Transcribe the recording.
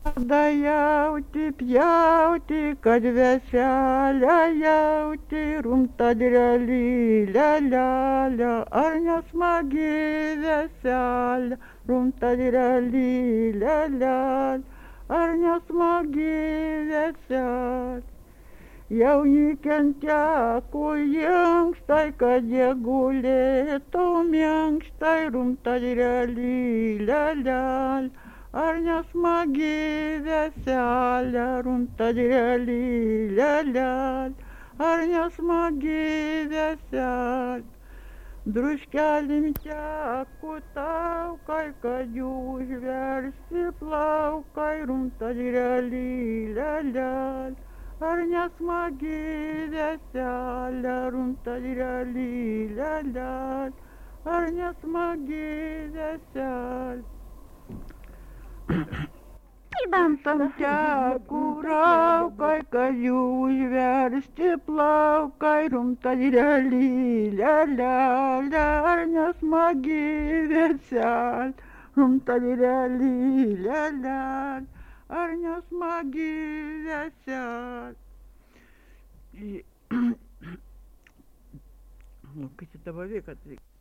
Da jauti, pjauti, kad veselę jauti, rumtadreli, lelelė, ar nesmagi veselė, rumtadreli, lelelė, ar nesmagi veselė. Jauni kenteko inkstai, kad jie gulėtų minkštai, rumtadreli, lelelė. Ar nesmagi veselė, rumtadreli, lelelė, ar nesmagi veselė. Druškelim teko taukai, kad jų užversti plaukai, rumtadreli, lelelė, ar nesmagi veselė, rumtadreli, lelelė, ar nesmagi veselė. Tam teko raukai, kad jų užversti plaukai, rumtadreli, lelelė, ar nesmagi veselė, rumtadreli, lelelė, ar nesmagi veselė. Ну, как это века.